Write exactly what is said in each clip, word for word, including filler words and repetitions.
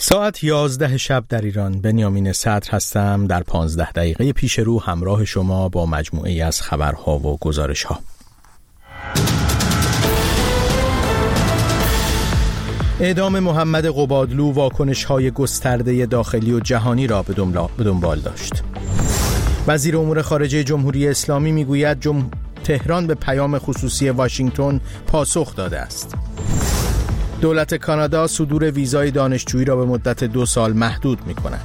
ساعت یازده شب در ایران. بنیامین صدر هستم. در پانزده دقیقه پیش رو همراه شما با مجموعه‌ای از خبرها و گزارش‌ها. اعدام محمد قبادلو واکنش‌های گسترده داخلی و جهانی را به دنبال داشت. وزیر امور خارجه جمهوری اسلامی میگوید جم... تهران به پیام خصوصی واشنگتن پاسخ داده است. دولت کانادا صدور ویزای دانشجویی را به مدت دو سال محدود می کند.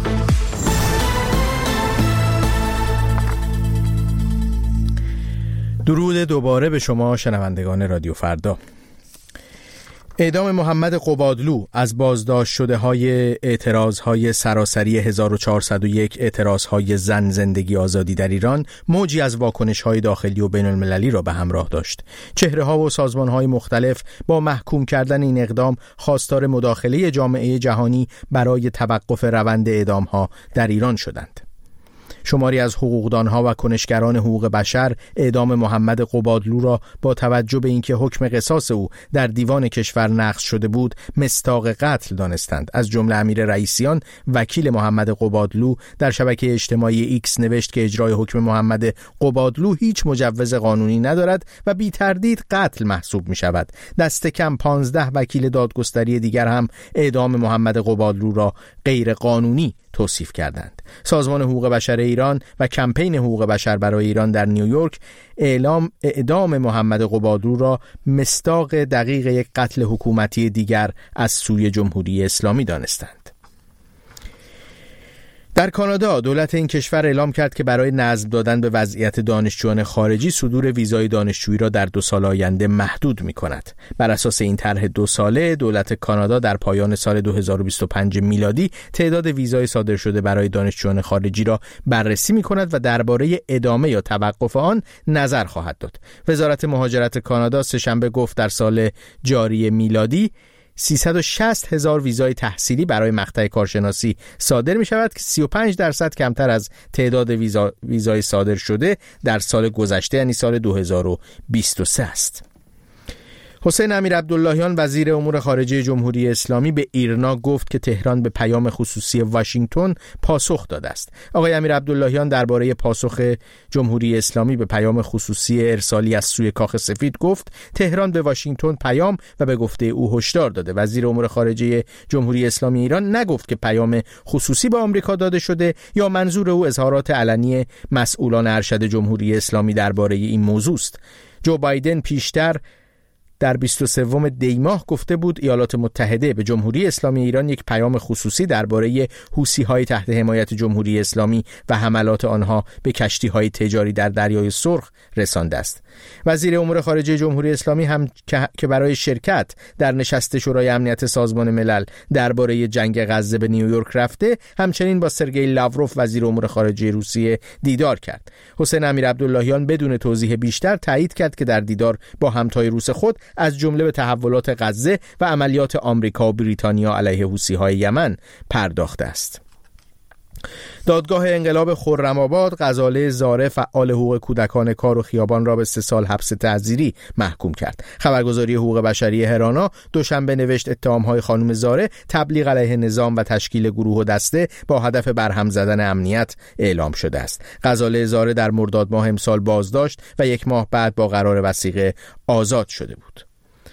درود دوباره به شما شنوندگان رادیو فردا. اعدام محمد قبادلو از بازداشت شده های اعتراض های سراسری هزار و چهارصد و یک اعتراض های زن زندگی آزادی در ایران موجی از واکنش های داخلی و بین المللی را به همراه داشت. چهره ها و سازمان های مختلف با محکوم کردن این اقدام خواستار مداخله جامعه جهانی برای توقف روند اعدام ها در ایران شدند. شماری از حقوقدانها و کنشگران حقوق بشر اعدام محمد قبادلو را با توجه به اینکه حکم قصاص او در دیوان کشور نقض شده بود مصداق قتل دانستند. از جمله امیر رئیسیان وکیل محمد قبادلو در شبکه اجتماعی ایکس نوشت که اجرای حکم محمد قبادلو هیچ مجوز قانونی ندارد و بی تردید قتل محسوب می شود. دست کم پانزده وکیل دادگستری دیگر هم اعدام محمد قبادلو را غیر قانونی توصیف کردند. سازمان حقوق بشر ایران و کمپین حقوق بشر برای ایران در نیویورک اعلام اعدام محمد قبادلو را مصداق دقیق یک قتل حکومتی دیگر از سوی جمهوری اسلامی دانستند. در کانادا دولت این کشور اعلام کرد که برای نظم دادن به وضعیت دانشجویان خارجی صدور ویزای دانشجویی را در دو سال آینده محدود می کند. بر اساس این طرح دو ساله دولت کانادا در پایان سال دو هزار و بیست و پنج میلادی تعداد ویزای صادر شده برای دانشجویان خارجی را بررسی می کند و درباره ادامه یا توقف آن نظر خواهد داد. وزارت مهاجرت کانادا سه‌شنبه گفت در سال جاری میلادی سیصد و شصت هزار ویزای تحصیلی برای مقطع کارشناسی صادر می شود که سی و پنج درصد کمتر از تعداد ویزا ویزای صادر شده در سال گذشته یعنی سال دو هزار و بیست و سه است. حسین امیرعبداللهیان وزیر امور خارجه جمهوری اسلامی به ایرنا گفت که تهران به پیام خصوصی واشنگتن پاسخ داده است. آقای امیرعبداللهیان درباره پاسخ جمهوری اسلامی به پیام خصوصی ارسالی از سوی کاخ سفید گفت تهران به واشنگتن پیام و به گفته او هشدار داده. وزیر امور خارجه جمهوری اسلامی ایران نگفت که پیام خصوصی به آمریکا داده شده یا منظور او اظهارات علنی مسئولان ارشد جمهوری اسلامی درباره این موضوع است. جو بایدن پیشتر در بیست و سوم دی ماه گفته بود ایالات متحده به جمهوری اسلامی ایران یک پیام خصوصی درباره حوثی‌های تحت حمایت جمهوری اسلامی و حملات آنها به کشتی‌های تجاری در دریای سرخ رسانده است. وزیر امور خارجه جمهوری اسلامی هم که برای شرکت در نشست شورای امنیت سازمان ملل درباره جنگ غزه به نیویورک رفته، همچنین با سرگئی لاوروف وزیر امور خارجه روسیه دیدار کرد. حسین امیرعبداللهیان بدون توضیح بیشتر تایید کرد که در دیدار با همتای روس خود از جمله به تحولات غزه و عملیات آمریکا و بریتانیا علیه حوثی‌های یمن پرداخته است. دادگاه انقلاب خرم‌آباد غزاله زاره فعال حقوق کودکان کار و خیابان را به سه سال حبس تعزیری محکوم کرد. خبرگزاری حقوق بشری هرانا دوشنبه نوشت اتهام‌های خانم زاره تبلیغ علیه نظام و تشکیل گروه و دسته با هدف برهم زدن امنیت اعلام شده است. غزاله زاره در مرداد ماه امسال بازداشت و یک ماه بعد با قرار وثیقه آزاد شده بود.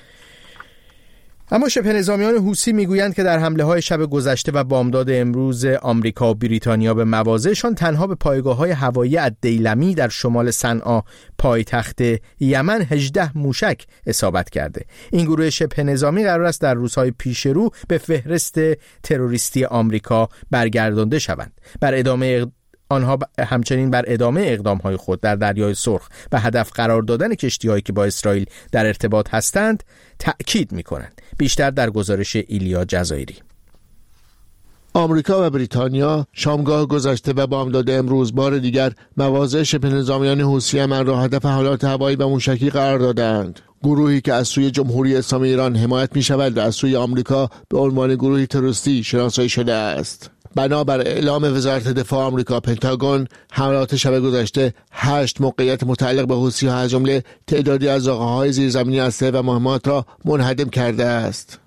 اما شبه نظامیان حوثی میگویند که در حمله‌های شب گذشته و بامداد امروز آمریکا و بریتانیا به مواضعشان تنها به پایگاه‌های هوایی الدیلمی در شمال صنعا پایتخت یمن هجده موشک اصابت کرده. این گروه شبه نظامی قرار است در روزهای پیش رو به فهرست تروریستی آمریکا برگردانده شوند. بر ادامه آنها همچنین بر ادامه اقدام‌های خود در دریای سرخ و هدف قرار دادن کشتی‌هایی که با اسرائیل در ارتباط هستند تأکید می‌کنند. بیشتر در گزارش ایلیا جزایری. آمریکا و بریتانیا شامگاه گذشته و بامداد امروز بار دیگر مواضع شبه نظامیان حوثی یمن را هدف حملات هوایی و موشکی قرار دادند. گروهی که از سوی جمهوری اسلامی ایران حمایت می‌شود و از سوی آمریکا به عنوان گروهی تروریستی شناسایی شده است. بنابر اعلام وزارت دفاع آمریکا پنتاگون، حملات شب گذشته هشت موقعیت متعلق به حوثی‌ها از جمله تعدادی از زاغه‌های زیرزمینی اسلحه و مهمات را منهدم کرده است.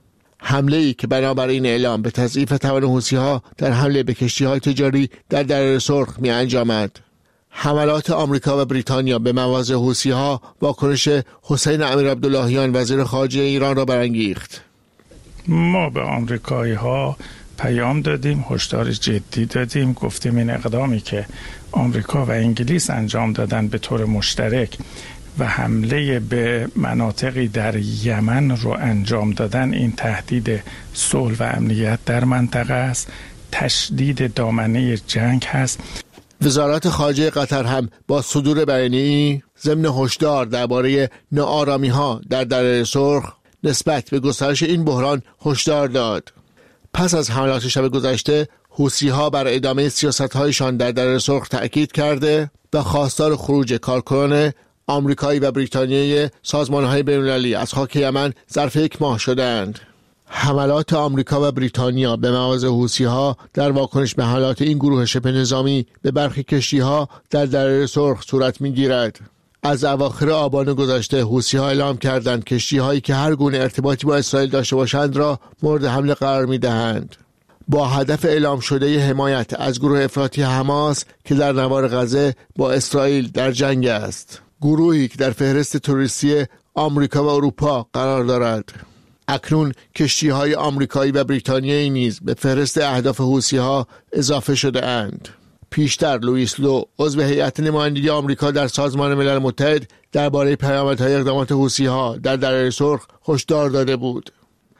حمله‌ای که بنابر این اعلام به تضعیف توان حوثی‌ها در حمله به کشتی‌های تجاری در دریای سرخ می‌انجامد. حملات آمریکا و بریتانیا به مواضع حوثی‌ها واکنش حسین امیرعبداللهیان وزیر خارجه ایران را برانگیخت. ما به آمریکایی‌ها پیام دادیم، هشدار جدی دادیم، گفتیم این اقدامی که آمریکا و انگلیس انجام دادن به طور مشترک و حمله به مناطقی در یمن رو انجام دادن، این تهدید صلح و امنیت در منطقه است، تشدید دامنه جنگ هست. وزارت خارجه قطر هم با صدور بیانیه‌ای ضمن هشدار درباره ناآرامی‌ها در دریای سرخ نسبت به گسترش این بحران هشدار داد. پس از حملات شب گذشته، حوثی‌ها بر ادامه سیاست‌هایشان در دریای سرخ تأکید کرده و خواستار خروج کارکنان آمریکایی و بریتانیایی سازمان‌های بین‌المللی از خاک یمن ظرف یک ماه شدند. حملات آمریکا و بریتانیا به مواضع حوثی‌ها در واکنش به حملات این گروه شبه نظامی به برخی کشتی‌ها در دریای سرخ صورت می‌گیرد. از اواخر آبان گذشته حوثی‌ها اعلام کردند کشتی‌هایی که هر گونه ارتباطی با اسرائیل داشته باشند را مورد حمله قرار می‌دهند، با هدف اعلام شده حمایت از گروه افراطی حماس که در نوار غزه با اسرائیل در جنگ است، گروهی که در فهرست تروریستی آمریکا و اروپا قرار دارد. اکنون کشتی‌های آمریکایی و بریتانیایی نیز به فهرست اهداف حوثی‌ها اضافه شده اند. پیشتر لوئیس لو، عضو هیئت نمایندگی آمریکا در سازمان ملل متحد، درباره پیامدهای اقدامات حوثی‌ها در دریای سرخ هشدار داده بود.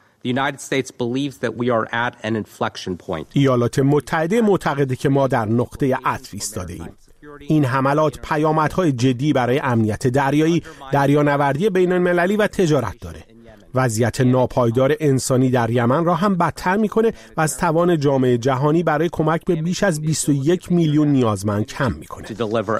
ایالات متحده معتقده که ما در نقطه عطف ایستاده‌ایم. این حملات پیامدهای جدی برای امنیت دریایی، دریانوردی بین‌المللی و تجارت داره. وضعیت ناپایدار انسانی در یمن را هم بدتر میکنه و از توان جامعه جهانی برای کمک به بیش از بیست و یک میلیون نیازمند کم میکنه.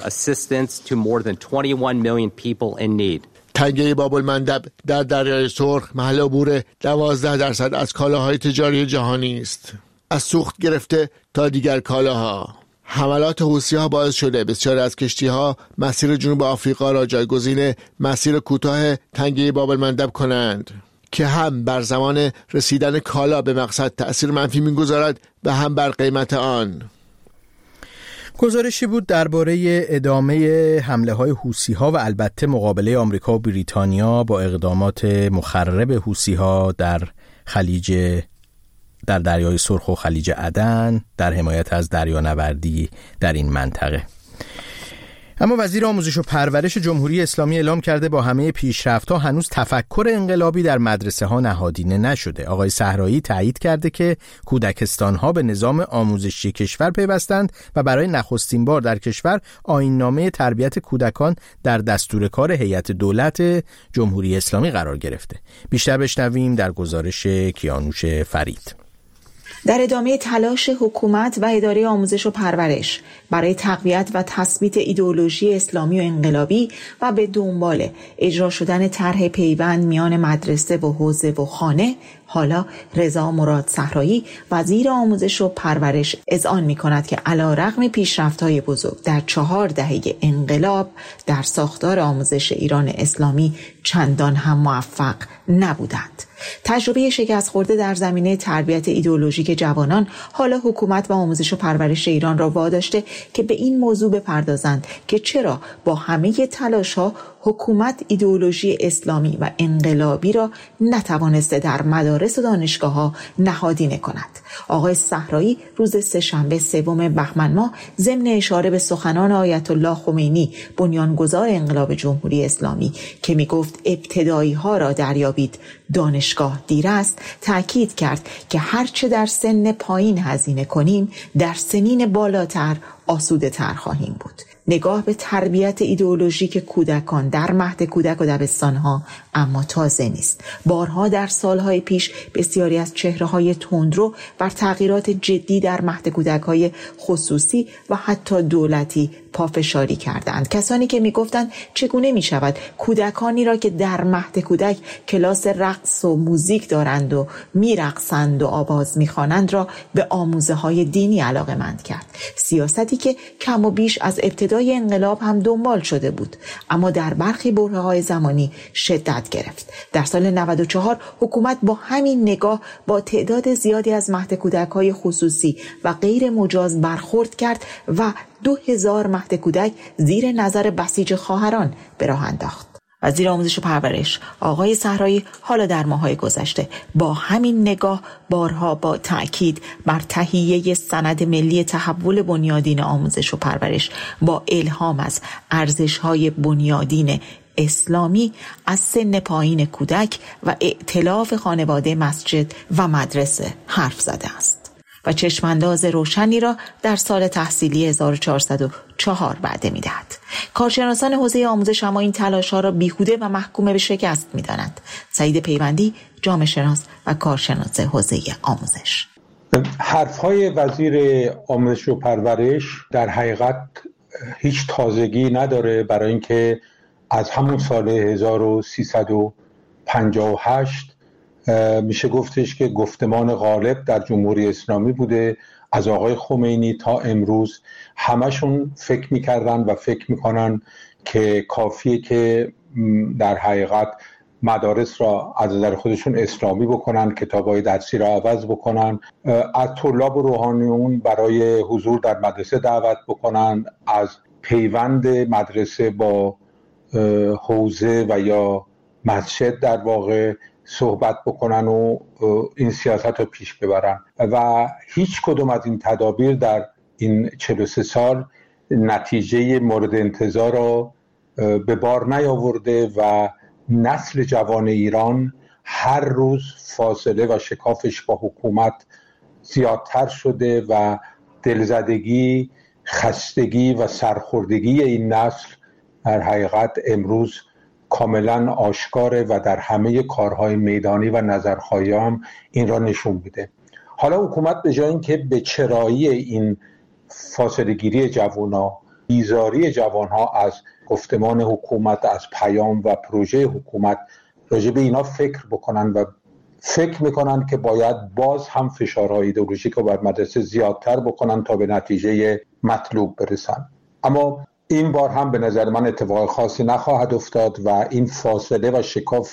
تنگه باب المندب در دریای سرخ محل عبور دوازده درصد از کالاهای تجاری جهانی است، از سوخت گرفته تا دیگر کالاها. حملات حوثی‌ها باعث شده بسیاری از کشتی‌ها مسیر جنوب آفریقا را جایگزین مسیر کوتاه تنگه باب المندب کنند که هم بر زمان رسیدن کالا به مقصد تأثیر منفی می‌گذارد و هم بر قیمت آن. گزارشی بود درباره ادامه حمله‌های حوثی‌ها و البته مقابله آمریکا و بریتانیا با اقدامات مخرب حوثی‌ها در خلیج در دریای سرخ و خلیج عدن در حمایت از دریانوردی در این منطقه. اما وزیر آموزش و پرورش جمهوری اسلامی اعلام کرده با همه پیشرفت‌ها هنوز تفکر انقلابی در مدرسه‌ها نهادینه نشده. آقای صحرایی تایید کرده که کودکستان‌ها به نظام آموزشی کشور پیوستند و برای نخستین بار در کشور آیین‌نامه تربیت کودکان در دستور کار هیئت دولت جمهوری اسلامی قرار گرفته. بیشتر بشنویم در گزارش کیانوش فرید. در ادامه تلاش حکومت و اداره آموزش و پرورش برای تقویت و تثبیت ایدئولوژی اسلامی و انقلابی و به دنبال اجرا شدن طرح پیوند میان مدرسه و حوزه و خانه، حالا رضا مراد صحرایی وزیر آموزش و پرورش اذعان می‌کند که علی‌رغم پیشرفت‌های بزرگ در چهار دهه انقلاب در ساختار آموزش ایران اسلامی چندان هم موفق نبودند. تجربه شکست خورده در زمینه تربیت ایدئولوژیک جوانان حالا حکومت و آموزش و پرورش ایران را واداشته که به این موضوع بپردازند که چرا با همه تلاش‌ها حکومت ایدئولوژی اسلامی و انقلابی را نتوانسته در مدارس و دانشگاه‌ها نهادینه کند. آقای صحرایی روز سه‌شنبه سوم بهمن ماه ضمن اشاره به سخنان آیت الله خمینی بنیانگذار انقلاب جمهوری اسلامی که میگفت ابتدایی‌ها را دریابید دانشگاه دیر است، تأکید کرد که هرچه در سن پایین هزینه کنیم در سنین بالاتر آسوده تر خواهیم بود. نگاه به تربیت ایدئولوژیک کودکان در مهد کودک و دبستانها اما تازه نیست. بارها در سالهای پیش بسیاری از چهره‌های تندرو بر تغییرات جدی در مهد کودک‌های خصوصی و حتی دولتی پافشاری کردند. کسانی که می‌گفتند چگونه می‌شود کودکانی را که در مهد کودک کلاس رقص و موزیک دارند و می‌رقصند و آواز می‌خوانند را به آموزه‌های دینی علاقه‌مند کرد. سیاستی که کم و بیش از ابتدا ابتدای انقلاب هم دنبال شده بود، اما در برخی برهه‌های زمانی شدت گرفت. در سال نود و چهار حکومت با همین نگاه با تعداد زیادی از مهد کودک‌های خصوصی و غیر مجاز برخورد کرد و دو هزار مهد کودک زیر نظر بسیج خواهران به راه انداخت. وزیر آموزش و پرورش آقای صحرایی حالا در ماه‌های گذشته با همین نگاه بارها با تأکید بر تهیه سند ملی تحول بنیادین آموزش و پرورش با الهام از ارزش‌های بنیادین اسلامی از سن پایین کودک و ائتلاف خانواده، مسجد و مدرسه حرف زده است و چشمانداز روشنی را در سال تحصیلی هزار و چهارصد و چهار وعده می‌دهد. کارشناسان حوزه آموزش اما این تلاش‌ها را بیهوده و محکوم به شکست می‌دانند. سعید پیوندی، جامعه شناس و کارشناس حوزه آموزش: حرف‌های وزیر آموزش و پرورش در حقیقت هیچ تازگی نداره، برای اینکه از همون سال هزار و سیصد و پنجاه و هشت میشه گفتش که گفتمان غالب در جمهوری اسلامی بوده. از آقای خمینی تا امروز همشون فکر میکردن و فکر میکنن که کافیه که در حقیقت مدارس را از نظر خودشون اسلامی بکنن، کتابای درسی را عوض بکنن، از طلاب و روحانیون برای حضور در مدرسه دعوت بکنن، از پیوند مدرسه با حوزه و یا مسجد در واقع صحبت بکنن و این سیاست رو پیش ببرن و هیچ کدوم از این تدابیر در این چهل و سه سال نتیجه مورد انتظار رو به بار نیاورده و نسل جوان ایران هر روز فاصله و شکافش با حکومت زیادتر شده و دلزدگی، خستگی و سرخوردگی این نسل در حقیقت امروز کاملا آشکاره و در همه کارهای میدانی و نظرخواهی هم این را نشون میده. حالا حکومت به جای اینکه به چرایی این فاصله گیری جوان‌ها، بیزاری جوان‌ها از گفتمان حکومت، از پیام و پروژه حکومت راجع به اینا فکر بکنن و فکر میکنن که باید باز هم فشارهای ایدئولوژیک رو بر مدرسه زیادتر بکنن تا به نتیجه مطلوب برسن. اما این بار هم به نظر من اتفاق خاصی نخواهد افتاد و این فاصله و شکاف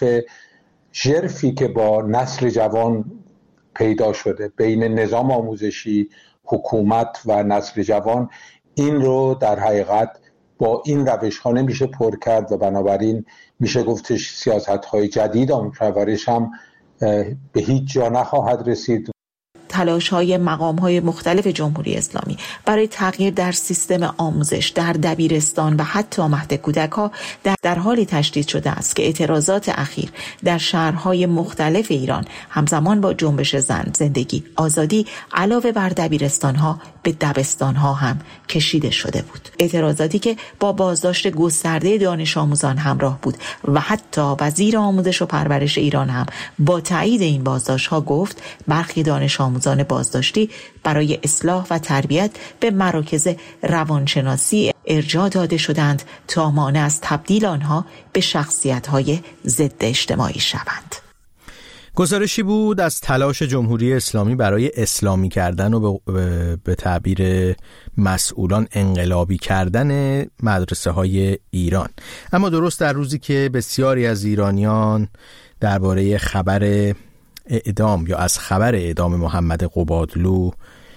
ژرفی که با نسل جوان پیدا شده بین نظام آموزشی، حکومت و نسل جوان، این رو در حقیقت با این روش ها نمیشه پر کرد و بنابراین میشه گفتش سیاست های جدید آموزش و پرورش هم به هیچ جا نخواهد رسید. تلاش‌های مقام‌های مختلف جمهوری اسلامی برای تغییر در سیستم آموزش در دبیرستان و حتی مهد کودک‌ها در, در حالی تشدید شده است که اعتراضات اخیر در شهرهای مختلف ایران همزمان با جنبش زن، زندگی، آزادی علاوه بر دبیرستان‌ها به دبستان‌ها هم کشیده شده بود. اعتراضاتی که با بازداشت گسترده دانش آموزان همراه بود و حتی وزیر آموزش و پرورش ایران هم با تایید این بازداشت‌ها گفت برخی دانش آموزان بازداشتی برای اصلاح و تربیت به مراکز روانشناسی ارجاع داده شدند تا مانع از تبدیل آنها به شخصیت‌های ضد اجتماعی شوند. گزارشی بود از تلاش جمهوری اسلامی برای اسلامی کردن و به, به تعبیر مسئولان انقلابی کردن مدرسه های ایران. اما درست در روزی که بسیاری از ایرانیان درباره خبر اعدام یا از خبر اعدام محمد قبادلو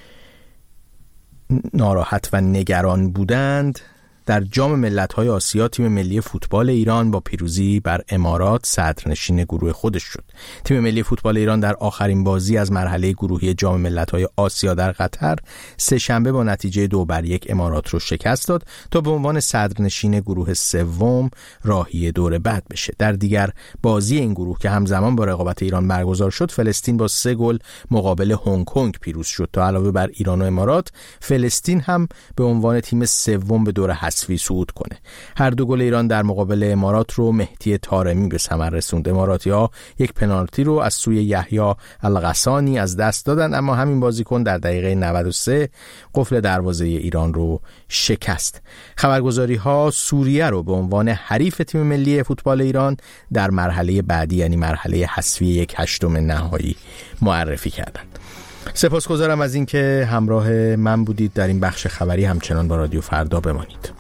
ناراحت و نگران بودند، در جام ملت‌های آسیا تیم ملی فوتبال ایران با پیروزی بر امارات صدرنشین گروه خودش شد. تیم ملی فوتبال ایران در آخرین بازی از مرحله گروهی جام ملت‌های آسیا در قطر سه شنبه با نتیجه دو بر یک امارات رو شکست داد تا به عنوان صدرنشین گروه سوم راهی دور بعد بشه. در دیگر بازی این گروه که همزمان با رقابت ایران برگزار شد، فلسطین با سه گل مقابل هنگ کنگ پیروز شد تا علاوه بر ایران و امارات، فلسطین هم به عنوان تیم سوم به دور حذفی صعود کنه. هر دو گل ایران در مقابل امارات رو مهدی طارمی به ثمر رسوند. اماراتی‌ها یک پنالتی رو از سوی یحیی الغسانی از دست دادن، اما همین بازیکن در دقیقه نود و سه قفل دروازه ایران رو شکست. خبرگزاری‌ها سوریه رو به عنوان حریف تیم ملی فوتبال ایران در مرحله بعدی یعنی مرحله حذفی یک هشتم نهایی معرفی کردند. سپاسگزارم از اینکه همراه من بودید در این بخش خبری. همچنان با رادیو فردا بمانید.